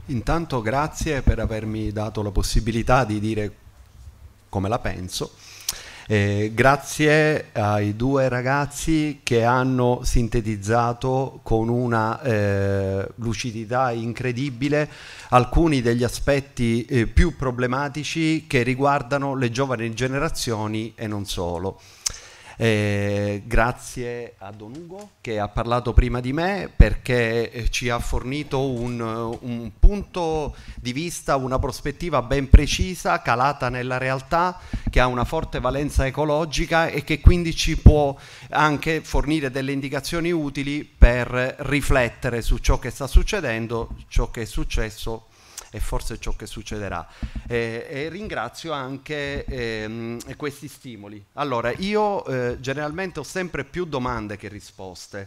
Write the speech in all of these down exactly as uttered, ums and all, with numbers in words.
Intanto grazie per avermi dato la possibilità di dire come la penso. Eh, grazie ai due ragazzi che hanno sintetizzato con una eh, lucidità incredibile alcuni degli aspetti eh, più problematici che riguardano le giovani generazioni e non solo. Eh, grazie a Don Ugo che ha parlato prima di me, perché ci ha fornito un, un punto di vista, una prospettiva ben precisa, calata nella realtà, che ha una forte valenza ecologica e che quindi ci può anche fornire delle indicazioni utili per riflettere su ciò che sta succedendo, ciò che è successo e forse ciò che succederà. Eh, e ringrazio anche ehm, questi stimoli. Allora, io eh, generalmente ho sempre più domande che risposte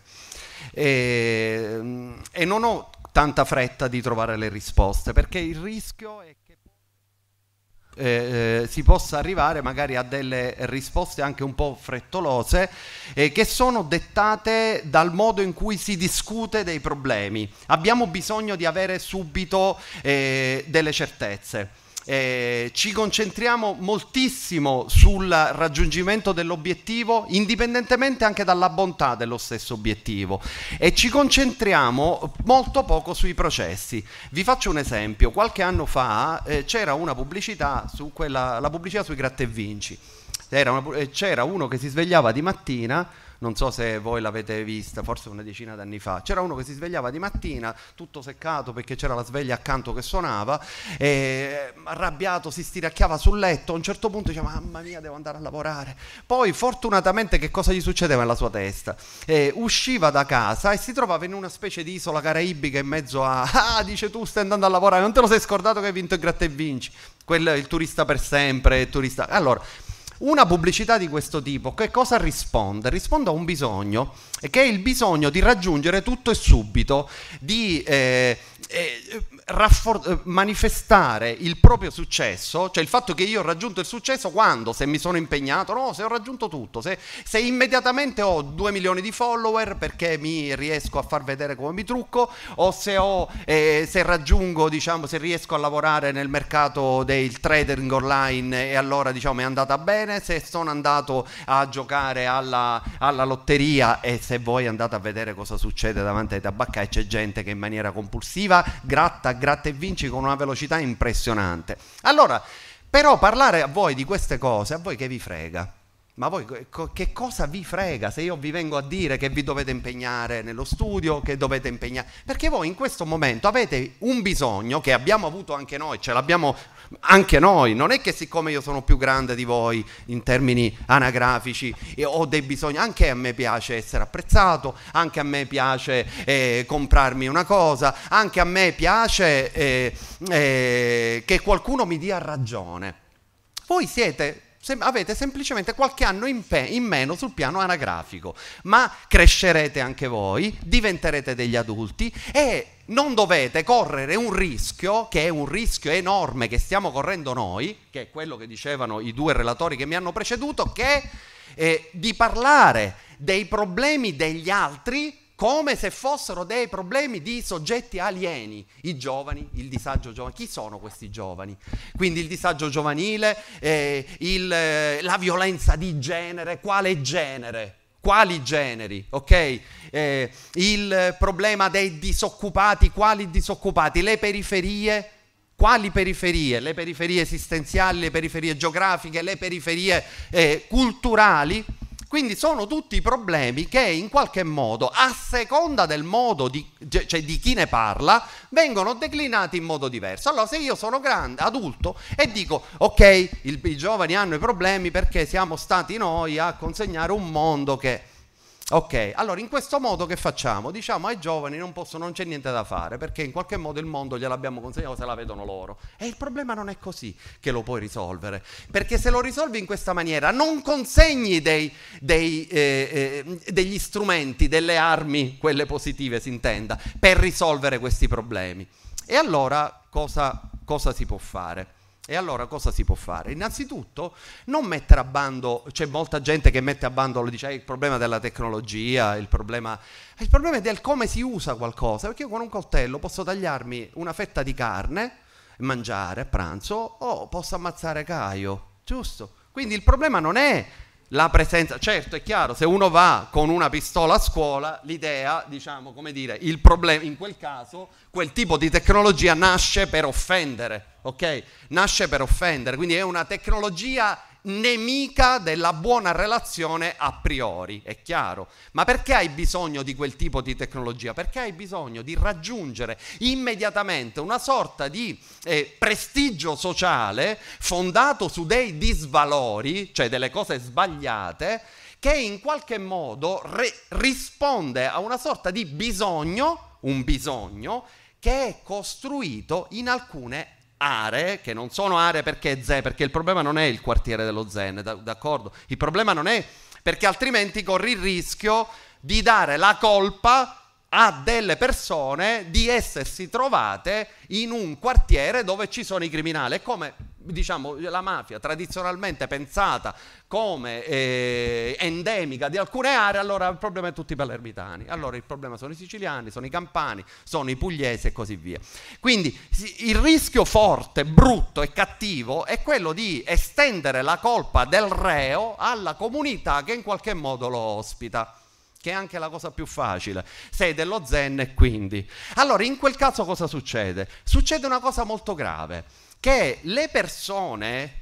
e, e non ho tanta fretta di trovare le risposte, perché il rischio è che Eh, eh, si possa arrivare magari a delle risposte anche un po' frettolose, eh, che sono dettate dal modo in cui si discute dei problemi. Abbiamo bisogno di avere subito eh, delle certezze. Eh, ci concentriamo moltissimo sul raggiungimento dell'obiettivo, indipendentemente anche dalla bontà dello stesso obiettivo, e ci concentriamo molto poco sui processi. Vi faccio un esempio: qualche anno fa eh, c'era una pubblicità, su quella, la pubblicità sui Gratta e Vinci. C'era, una, c'era uno che si svegliava di mattina, non so se voi l'avete vista, forse una decina d'anni fa. C'era uno che si svegliava di mattina tutto seccato perché c'era la sveglia accanto che suonava, e arrabbiato si stiracchiava sul letto. A un certo punto diceva: mamma mia, devo andare a lavorare. Poi fortunatamente che cosa gli succedeva nella sua testa? Eh, usciva da casa e si trovava in una specie di isola caraibica in mezzo a ah, dice, tu stai andando a lavorare, non te lo sei scordato che hai vinto il Gratta e Vinci? Quello, il turista per sempre, il turista. Allora, una pubblicità di questo tipo che cosa risponde? Risponde a un bisogno, che è il bisogno di raggiungere tutto e subito, di eh, eh, raffor- manifestare il proprio successo, cioè il fatto che io ho raggiunto il successo quando? Se mi sono impegnato? No, se ho raggiunto tutto, se, se immediatamente ho due milioni di follower perché mi riesco a far vedere come mi trucco, o se, ho, eh, se raggiungo, diciamo, se riesco a lavorare nel mercato del trading online e allora, diciamo, è andata bene, se sono andato a giocare alla, alla lotteria, e se voi andate a vedere cosa succede davanti ai tabaccai, c'è gente che in maniera compulsiva gratta, gratta e vinci con una velocità impressionante. Allora, però parlare a voi di queste cose, a voi che vi frega? Ma voi che cosa vi frega se io vi vengo a dire che vi dovete impegnare nello studio, che dovete impegnare? Perché voi in questo momento avete un bisogno che abbiamo avuto anche noi, ce l'abbiamo anche noi. Non è che siccome io sono più grande di voi in termini anagrafici e ho dei bisogni, anche a me piace essere apprezzato, anche a me piace eh, comprarmi una cosa, anche a me piace eh, eh, che qualcuno mi dia ragione. Voi siete... Sem- avete semplicemente qualche anno in, pe- in meno sul piano anagrafico, ma crescerete anche voi, diventerete degli adulti e non dovete correre un rischio, che è un rischio enorme che stiamo correndo noi, che è quello che dicevano i due relatori che mi hanno preceduto, che è di parlare dei problemi degli altri come se fossero dei problemi di soggetti alieni. I giovani, il disagio giovanile. Chi sono questi giovani? Quindi il disagio giovanile, eh, il, eh, la violenza di genere. Quale genere? Quali generi? Ok? Eh, il problema dei disoccupati. Quali disoccupati? Le periferie. Quali periferie? Le periferie esistenziali, le periferie geografiche, le periferie eh, culturali. Quindi sono tutti problemi che in qualche modo, a seconda del modo di, cioè di chi ne parla, vengono declinati in modo diverso. Allora, se io sono grande, adulto, e dico ok, il, i giovani hanno i problemi perché siamo stati noi a consegnare un mondo che... Ok, allora in questo modo che facciamo? Diciamo ai giovani non possono, non c'è niente da fare perché in qualche modo il mondo gliel'abbiamo consegnato, se la vedono loro. E il problema non è così che lo puoi risolvere, perché se lo risolvi in questa maniera non consegni dei, dei, eh, eh, degli strumenti, delle armi, quelle positive si intenda, per risolvere questi problemi. E allora cosa, cosa si può fare? E allora cosa si può fare? Innanzitutto non mettere a bando, c'è molta gente che mette a bando, lo dice, eh, il problema della tecnologia, il problema, il problema è del come si usa qualcosa, perché io con un coltello posso tagliarmi una fetta di carne, mangiare a pranzo, o posso ammazzare Caio, giusto? Quindi il problema non è la presenza, certo è chiaro, se uno va con una pistola a scuola, l'idea, diciamo, come dire, il problema, in quel caso, quel tipo di tecnologia nasce per offendere, ok? Nasce per offendere, quindi è una tecnologia nemica della buona relazione a priori, è chiaro. Ma perché hai bisogno di quel tipo di tecnologia? Perché hai bisogno di raggiungere immediatamente una sorta di eh, prestigio sociale fondato su dei disvalori, cioè delle cose sbagliate, che in qualche modo re- risponde a una sorta di bisogno, un bisogno che è costruito in alcune aree, che non sono aree perché è Zen, perché il problema non è il quartiere dello Zen, d'accordo? Il problema non è perché altrimenti corri il rischio di dare la colpa a delle persone di essersi trovate in un quartiere dove ci sono i criminali. È come, diciamo, la mafia tradizionalmente pensata come eh, endemica di alcune aree, allora il problema è tutti i palermitani, allora il problema sono i siciliani, sono i campani, sono i pugliesi e così via. Quindi il rischio forte, brutto e cattivo è quello di estendere la colpa del reo alla comunità che in qualche modo lo ospita, che è anche la cosa più facile. Sei dello Zen e quindi. Allora, in quel caso cosa succede? Succede una cosa molto grave, che le persone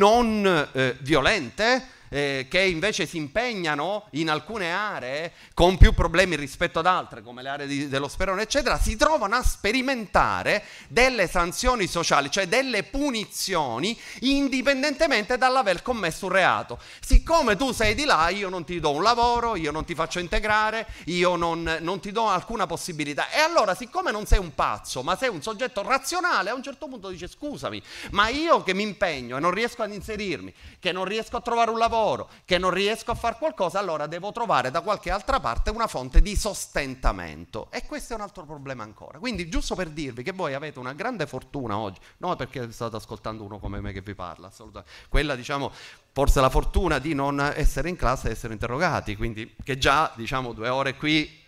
non eh, violente, eh, che invece si impegnano in alcune aree con più problemi rispetto ad altre, come le aree di, dello Sperone, eccetera, si trovano a sperimentare delle sanzioni sociali, cioè delle punizioni, indipendentemente dall'aver commesso un reato. Siccome tu sei di là, io non ti do un lavoro, io non ti faccio integrare, io non, non ti do alcuna possibilità. E allora, siccome non sei un pazzo, ma sei un soggetto razionale, a un certo punto dice: scusami, ma io che mi impegno e non riesco ad inserirmi, che non riesco a trovare un lavoro, che non riesco a fare qualcosa, allora devo trovare da qualche altra parte una fonte di sostentamento. E questo è un altro problema ancora. Quindi, giusto per dirvi che voi avete una grande fortuna oggi, non perché state ascoltando uno come me che vi parla, assolutamente. Quella, diciamo, forse la fortuna di non essere in classe e essere interrogati, quindi che già, diciamo, due ore qui,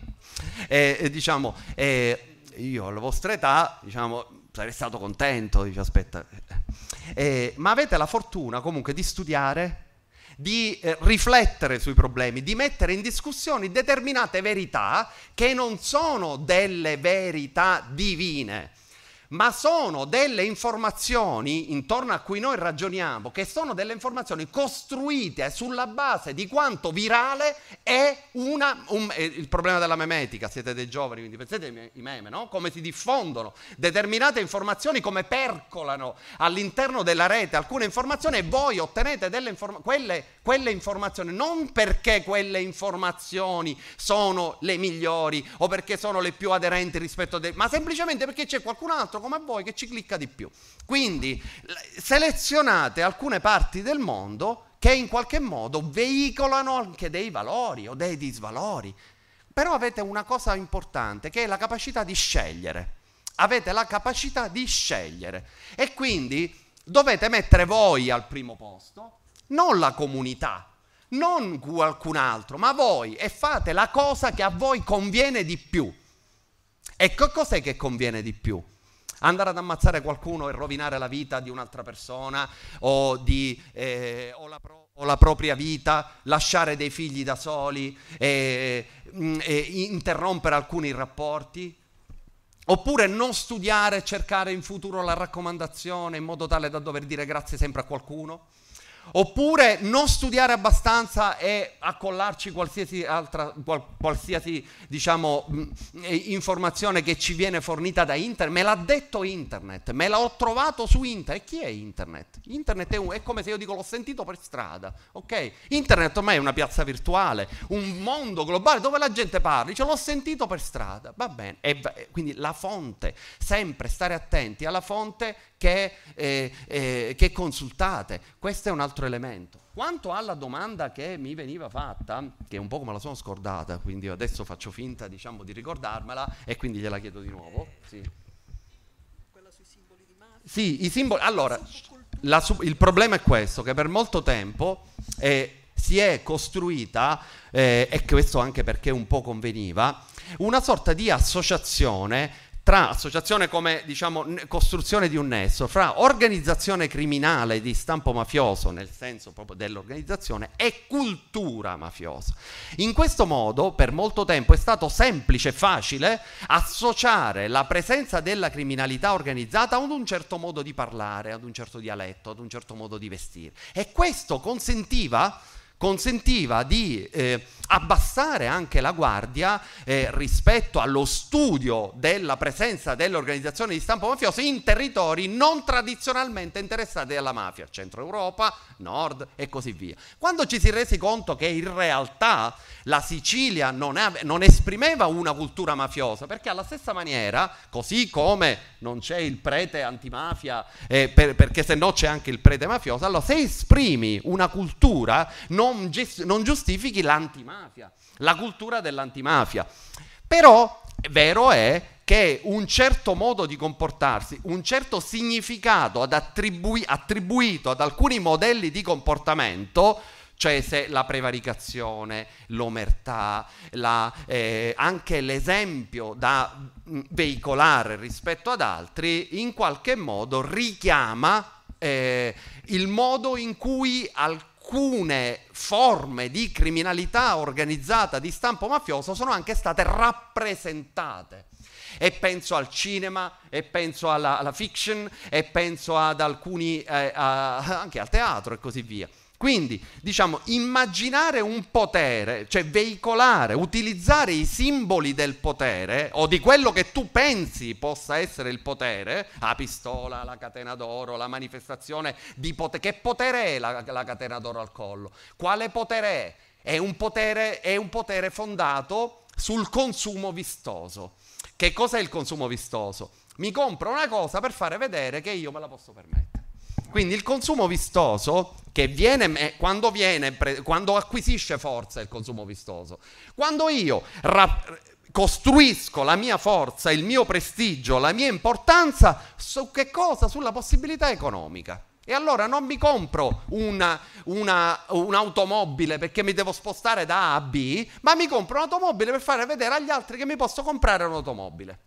e, e diciamo, e io alla vostra età, diciamo, sarei stato contento, dice, aspetta, eh, ma avete la fortuna comunque di studiare, di eh, riflettere sui problemi, di mettere in discussione determinate verità che non sono delle verità divine, ma sono delle informazioni intorno a cui noi ragioniamo, che sono delle informazioni costruite sulla base di quanto virale è una, un, è il problema della memetica. Siete dei giovani, quindi pensate ai meme, no? Come si diffondono determinate informazioni, come percolano all'interno della rete alcune informazioni, e voi ottenete delle inform- quelle, quelle informazioni non perché quelle informazioni sono le migliori o perché sono le più aderenti rispetto a... De- ma semplicemente perché c'è qualcun altro come voi che ci clicca di più. Quindi selezionate alcune parti del mondo che in qualche modo veicolano anche dei valori o dei disvalori. Però avete una cosa importante, che è la capacità di scegliere. Avete la capacità di scegliere e quindi dovete mettere voi al primo posto, non la comunità, non qualcun altro, ma voi, e fate la cosa che a voi conviene di più. E che cos'è che conviene di più? Andare ad ammazzare qualcuno e rovinare la vita di un'altra persona o, di, eh, o, la, pro- o la propria vita, lasciare dei figli da soli, e, e interrompere alcuni rapporti? Oppure non studiare e cercare in futuro la raccomandazione in modo tale da dover dire grazie sempre a qualcuno? Oppure non studiare abbastanza e accollarci qualsiasi altra, qual, qualsiasi, diciamo, mh, informazione che ci viene fornita da internet. Me l'ha detto internet, me l'ho trovato su internet. E chi è internet? Internet è, un, è come se io dico l'ho sentito per strada, ok? Internet ormai è una piazza virtuale, un mondo globale dove la gente parla, dice l'ho sentito per strada, va bene. E, quindi la fonte, sempre stare attenti alla fonte che, eh, eh, che consultate. Questo è un altro elemento. Quanto alla domanda che mi veniva fatta, che un po' come la sono scordata, quindi adesso faccio finta, diciamo, di ricordarmela e quindi gliela chiedo di nuovo. Sì. Quella Sì, i simboli. Allora, la, il problema è questo, che per molto tempo eh, si è costruita, eh, e questo anche perché un po' conveniva, una sorta di associazione tra associazione come, diciamo, costruzione di un nesso fra organizzazione criminale di stampo mafioso, nel senso proprio dell'organizzazione, e cultura mafiosa. In questo modo, per molto tempo, è stato semplice e facile associare la presenza della criminalità organizzata ad un certo modo di parlare, ad un certo dialetto, ad un certo modo di vestire. E questo consentiva consentiva di eh, abbassare anche la guardia eh, rispetto allo studio della presenza delle organizzazioni di stampo mafioso in territori non tradizionalmente interessati alla mafia, Centro Europa, Nord e così via. Quando ci si è resi conto che in realtà la Sicilia non, ave- non esprimeva una cultura mafiosa, perché alla stessa maniera, così come non c'è il prete antimafia, eh, per- perché se no c'è anche il prete mafioso, allora se esprimi una cultura non Non, gest- non giustifichi l'antimafia, la cultura dell'antimafia. Però vero è che un certo modo di comportarsi, un certo significato ad attribui- attribuito ad alcuni modelli di comportamento, cioè se la prevaricazione, l'omertà, la, eh, anche l'esempio da mh, veicolare rispetto ad altri, in qualche modo richiama eh, il modo in cui alcuni alcune forme di criminalità organizzata di stampo mafioso sono anche state rappresentate. E penso al cinema, e penso alla, alla fiction, e penso ad alcuni, eh, a, anche al teatro e così via. Quindi, diciamo, immaginare un potere, cioè veicolare, utilizzare i simboli del potere o di quello che tu pensi possa essere il potere, la pistola, la catena d'oro, la manifestazione di potere. Che potere è la, la catena d'oro al collo? Quale potere è? È un potere, è un potere fondato sul consumo vistoso. Che cosa è il consumo vistoso? Mi compro una cosa per fare vedere che io me la posso permettere. Quindi il consumo vistoso, che viene, quando, viene, quando acquisisce forza il consumo vistoso, quando io rap- costruisco la mia forza, il mio prestigio, la mia importanza, su che cosa? Sulla possibilità economica. E allora non mi compro una, una, un'automobile perché mi devo spostare da A a B, ma mi compro un'automobile per fare vedere agli altri che mi posso comprare un'automobile.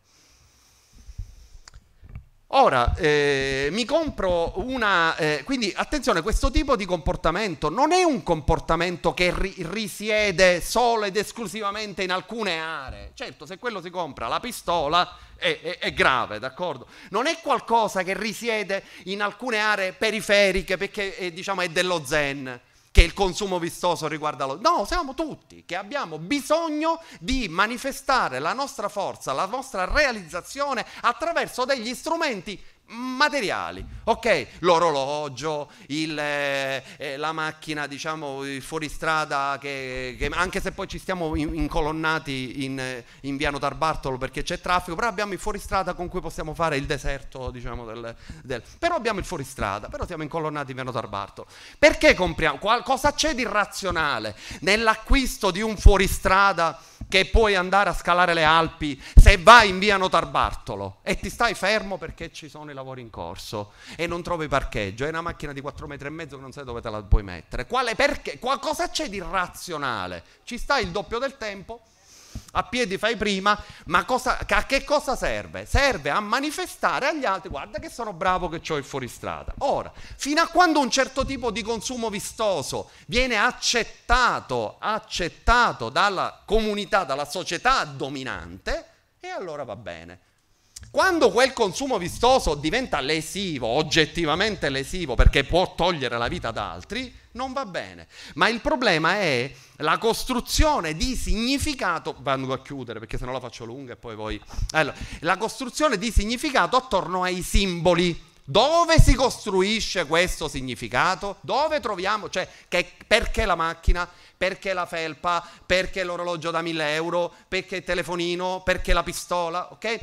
Ora, eh, mi compro una... Eh, quindi, attenzione, questo tipo di comportamento non è un comportamento che ri- risiede solo ed esclusivamente in alcune aree. Certo, se quello si compra la pistola è, è, è grave, d'accordo? Non è qualcosa che risiede in alcune aree periferiche perché eh, diciamo, è dello zen, che il consumo vistoso riguarda lo... No, siamo tutti che abbiamo bisogno di manifestare la nostra forza, la nostra realizzazione attraverso degli strumenti materiali, ok? L'orologio, il, eh, la macchina, diciamo, il fuoristrada, che, che anche se poi ci stiamo in, incolonnati in, in via Notarbartolo perché c'è traffico, però abbiamo il fuoristrada con cui possiamo fare il deserto, diciamo, del, del... però abbiamo il fuoristrada, però siamo incolonnati in via Notarbartolo. Perché compriamo? Qual- cosa c'è di razionale nell'acquisto di un fuoristrada che puoi andare a scalare le Alpi se vai in via Notarbartolo e ti stai fermo perché ci sono i lavori in corso e non trovi parcheggio, è una macchina di quattro metri e mezzo che non sai dove te la puoi mettere? Quale, perché? Cosa c'è di razionale? Ci stai il doppio del tempo, a piedi fai prima, ma cosa, a che cosa serve? Serve a manifestare agli altri: guarda che sono bravo che ho il fuoristrada. Ora, fino a quando un certo tipo di consumo vistoso viene accettato, accettato dalla comunità, dalla società dominante, e allora va bene. Quando quel consumo vistoso diventa lesivo, oggettivamente lesivo, perché può togliere la vita ad altri, non va bene. Ma il problema è la costruzione di significato. Vado a chiudere perché sennò la faccio lunga e poi voi... Allora, la costruzione di significato attorno ai simboli. Dove si costruisce questo significato? Dove troviamo? Cioè, che, perché la macchina? Perché la felpa? Perché l'orologio da mille euro? Perché il telefonino? Perché la pistola? Ok?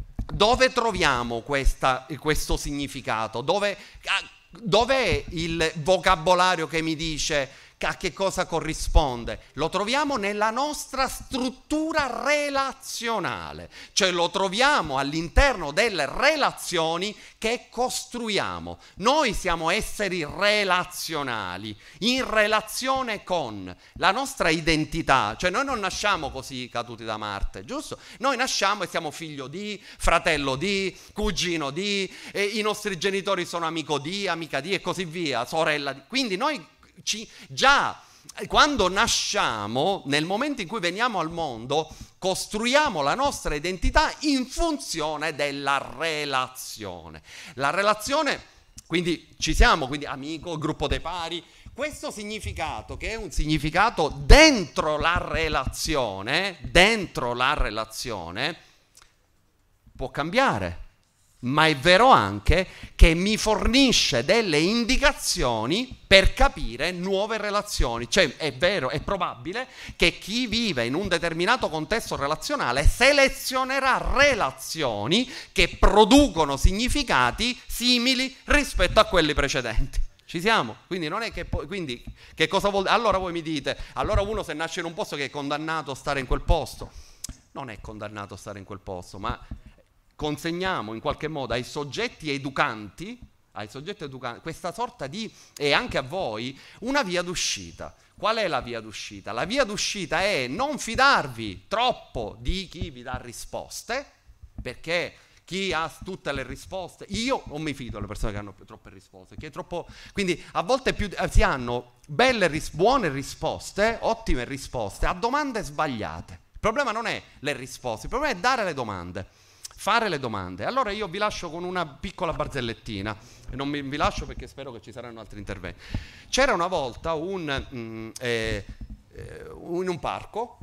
Dove troviamo questa, questo significato? Dove, dov'è il vocabolario che mi dice a che cosa corrisponde? Lo troviamo nella nostra struttura relazionale, cioè lo troviamo all'interno delle relazioni che costruiamo. Noi siamo esseri relazionali, in relazione con la nostra identità, cioè noi non nasciamo così caduti da Marte, giusto? Noi nasciamo e siamo figlio di, fratello di, cugino di, e i nostri genitori sono amico di, amica di e così via, sorella di. Quindi noi ci, già quando nasciamo, nel momento in cui veniamo al mondo, costruiamo la nostra identità in funzione della relazione. La relazione, quindi ci siamo, quindi amico, gruppo dei pari. Questo significato, che è un significato dentro la relazione, dentro la relazione, può cambiare, ma è vero anche che mi fornisce delle indicazioni per capire nuove relazioni. Cioè è vero, è probabile che chi vive in un determinato contesto relazionale selezionerà relazioni che producono significati simili rispetto a quelli precedenti. Ci siamo? Quindi non è che poi, quindi che cosa vuol dire? Allora voi mi dite, allora uno se nasce in un posto che è condannato a stare in quel posto. Non è condannato a stare in quel posto, ma consegniamo in qualche modo ai soggetti educanti, ai soggetti educanti questa sorta di, e anche a voi, una via d'uscita. Qual è la via d'uscita? La via d'uscita è non fidarvi troppo di chi vi dà risposte, perché chi ha tutte le risposte, io non mi fido delle persone che hanno troppe risposte, che è troppo, quindi a volte più, si hanno belle, buone risposte, ottime risposte a domande sbagliate. Il problema non è le risposte, il problema è dare le domande, fare le domande. Allora io vi lascio con una piccola barzellettina, e non vi lascio perché spero che ci saranno altri interventi. C'era una volta un, mm, eh, eh, in un parco,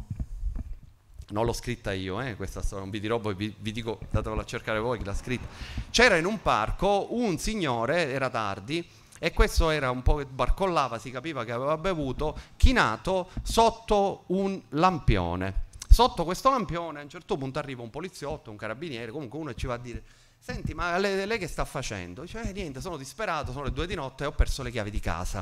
non l'ho scritta io, eh, questa storia, non vi dirò, poi vi, vi dico, datevela a cercare voi chi l'ha scritta. C'era in un parco un signore, era tardi, e questo era un po' che barcollava, si capiva che aveva bevuto, chinato sotto un lampione. Sotto questo lampione a un certo punto arriva un poliziotto, un carabiniere, comunque uno ci va a dire: senti, ma lei, lei che sta facendo? Dice: eh, niente, sono disperato, sono le due di notte e ho perso le chiavi di casa.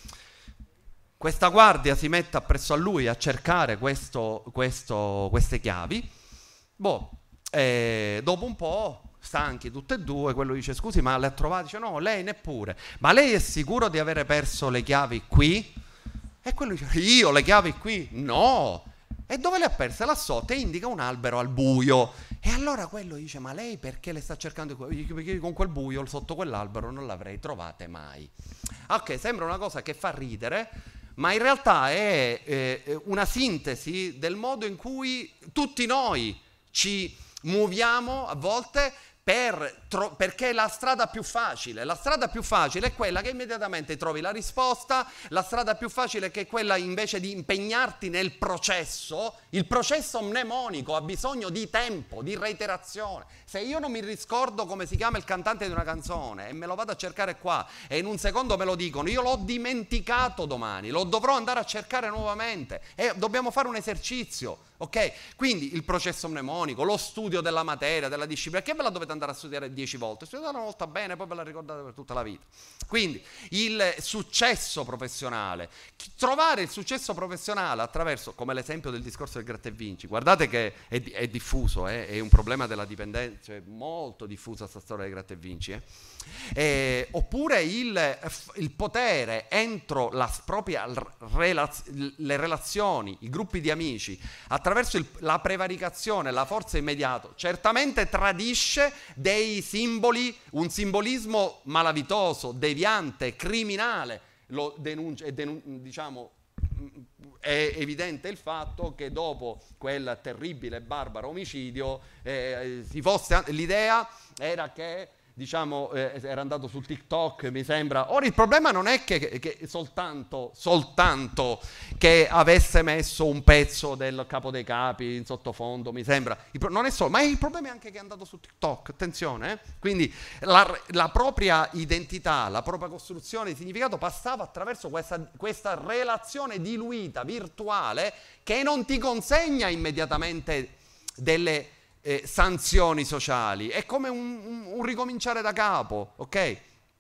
Questa guardia si mette appresso a lui a cercare questo, questo, queste chiavi. Boh, e dopo un po', stanchi tutte e due, quello dice: scusi, ma le ha trovate? Dice: no, lei neppure. Ma lei è sicuro di avere perso le chiavi qui? E quello dice: io le chiavi qui? No! E dove le ha perse? Là sotto, e indica un albero al buio. E allora quello dice: ma lei perché le sta cercando? Perché con quel buio sotto quell'albero non l'avrei trovate mai. Ok, sembra una cosa che fa ridere, ma in realtà è eh, una sintesi del modo in cui tutti noi ci muoviamo a volte per tro- perché è la strada più facile. La strada più facile è quella che immediatamente trovi la risposta, la strada più facile è quella invece di impegnarti nel processo. Il processo mnemonico ha bisogno di tempo, di reiterazione. Se io non mi riscordo come si chiama il cantante di una canzone e me lo vado a cercare qua e in un secondo me lo dicono, io l'ho dimenticato domani, lo dovrò andare a cercare nuovamente e dobbiamo fare un esercizio. Ok? Quindi il processo mnemonico, lo studio della materia, della disciplina, che ve la dovete andare a studiare dieci volte? Studiate una volta bene, poi ve la ricordate per tutta la vita. Quindi il successo professionale, trovare il successo professionale attraverso, come l'esempio del discorso del gratta e vinci, guardate che è, è diffuso, eh? È un problema della dipendenza, cioè molto diffusa questa storia del gratta e vinci, eh? Eh, oppure il, il potere entro la propria relaz- le relazioni, i gruppi di amici, attraverso il, la prevaricazione, la forza immediata, certamente tradisce dei simboli, un simbolismo malavitoso, deviante, criminale. Lo denuncia, denun- diciamo, è evidente il fatto che dopo quel terribile e barbaro omicidio eh, si fosse, l'idea era che, diciamo, eh, era andato su TikTok, mi sembra. Ora il problema non è che, che soltanto, soltanto che avesse messo un pezzo del Capo dei Capi in sottofondo, mi sembra. Il pro- non è solo, ma il problema è anche che è andato su TikTok, attenzione. Eh? Quindi la, la propria identità, la propria costruzione di significato passava attraverso questa, questa relazione diluita, virtuale, che non ti consegna immediatamente delle Eh, sanzioni sociali, è come un, un, un ricominciare da capo, ok?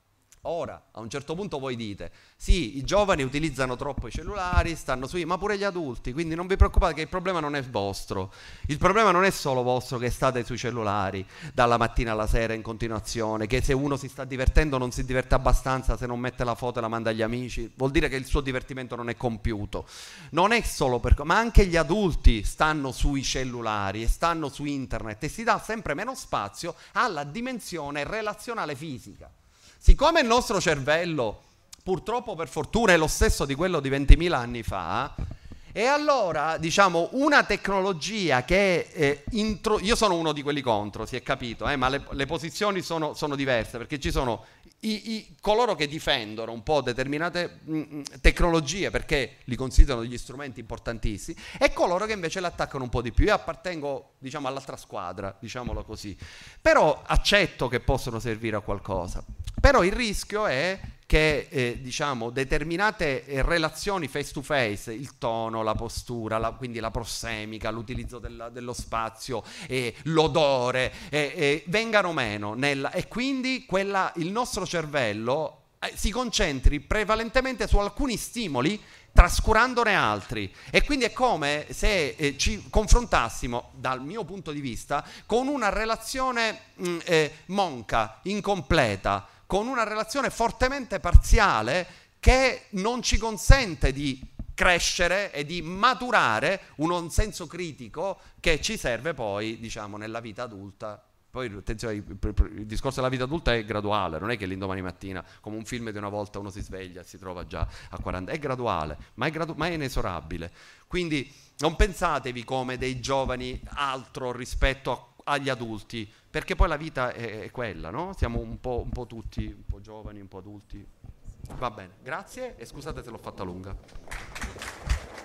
Ora, a un certo punto voi dite, sì, i giovani utilizzano troppo i cellulari, stanno sui, ma pure gli adulti, quindi non vi preoccupate che il problema non è vostro. Il problema non è solo vostro che state sui cellulari dalla mattina alla sera in continuazione, che se uno si sta divertendo non si diverte abbastanza, se non mette la foto e la manda agli amici, vuol dire che il suo divertimento non è compiuto. Non è solo per... ma anche gli adulti stanno sui cellulari e stanno su internet e si dà sempre meno spazio alla dimensione relazionale fisica. Siccome il nostro cervello, purtroppo per fortuna, è lo stesso di quello di ventimila anni fa, e allora, diciamo, una tecnologia che eh, intro... io sono uno di quelli contro, si è capito, eh, ma le, le posizioni sono, sono diverse, perché ci sono i, i, coloro che difendono un po' determinate mh, tecnologie perché li considerano degli strumenti importantissimi, e coloro che invece le attaccano un po' di più. Io appartengo, diciamo, all'altra squadra, diciamolo così, però accetto che possono servire a qualcosa. Però il rischio è che eh, diciamo, determinate eh, relazioni face to face, il tono, la postura, la, quindi la prossemica, l'utilizzo della, dello spazio, eh, l'odore, eh, eh, vengano meno nella, e quindi quella, il nostro cervello eh, si concentri prevalentemente su alcuni stimoli trascurandone altri, e quindi è come se eh, ci confrontassimo, dal mio punto di vista, con una relazione mh, eh, monca, incompleta, con una relazione fortemente parziale che non ci consente di crescere e di maturare un senso critico che ci serve poi, diciamo, nella vita adulta. Poi attenzione, il discorso della vita adulta è graduale, non è che l'indomani mattina, come un film di una volta, uno si sveglia e si trova già a quaranta, è graduale, ma è, gradu- ma è inesorabile. Quindi non pensatevi come dei giovani altro rispetto a agli adulti, perché poi la vita è, è quella, no? Siamo un po', un po' tutti, un po' giovani, un po' adulti. Va bene, grazie e scusate se l'ho fatta lunga.